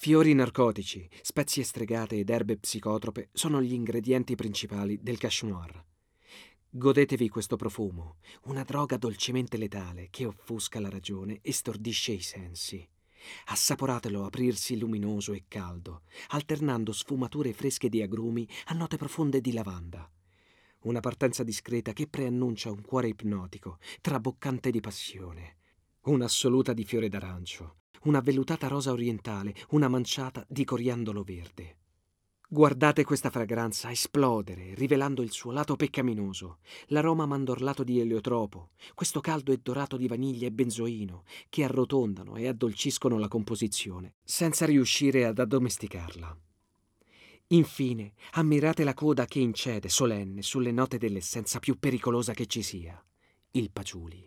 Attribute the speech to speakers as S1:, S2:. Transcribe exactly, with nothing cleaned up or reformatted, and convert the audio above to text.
S1: Fiori narcotici, spezie stregate ed erbe psicotrope sono gli ingredienti principali del cachemire. Godetevi questo profumo, una droga dolcemente letale che offusca la ragione e stordisce i sensi. Assaporatelo aprirsi luminoso e caldo, alternando sfumature fresche di agrumi a note profonde di lavanda. Una partenza discreta che preannuncia un cuore ipnotico, traboccante di passione. Un'assoluta di fiore d'arancio, una vellutata rosa orientale, una manciata di coriandolo verde. Guardate questa fragranza esplodere, rivelando il suo lato peccaminoso, l'aroma mandorlato di eliotropo, questo caldo e dorato di vaniglia e benzoino, che arrotondano e addolciscono la composizione, senza riuscire ad addomesticarla. Infine, ammirate la coda che incede, solenne, sulle note dell'essenza più pericolosa che ci sia, il paciuli.